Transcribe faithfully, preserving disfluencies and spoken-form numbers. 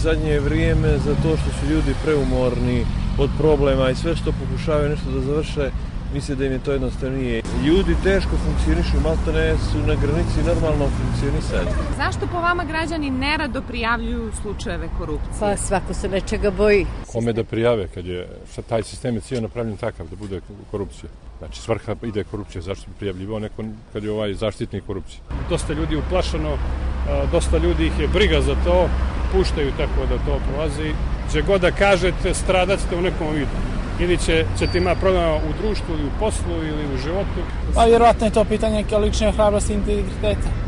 zadnje vrijeme za to što su ljudi preumorni od problema i sve što pokušavaju nešto da završe, misle da im je to jednostavnije. Ljudi teško funkcionišu, maltene su na granici normalnog funkcionisanja. Zašto po vama građani nerado prijavljuju slučajeve korupcije? Pa svako se nečega boji. Kome da prijave kad je taj sistem je cijelo napravljen takav da bude korupcija? Znači svrha ide korupcija, zašto bi prijavljivao neko kad je ovaj zaštitnik korupcije? Dosta ljudi uplašeno, dosta ljudi ih je briga za to, puštaju tako da to prolazi. Če god da kažete, stradat ste u nekom vidu. Ili će, ćete imati problema u društvu ili u poslu ili u životu. Pa vjerojatno je to pitanje kao lične hrabrosti i integriteta.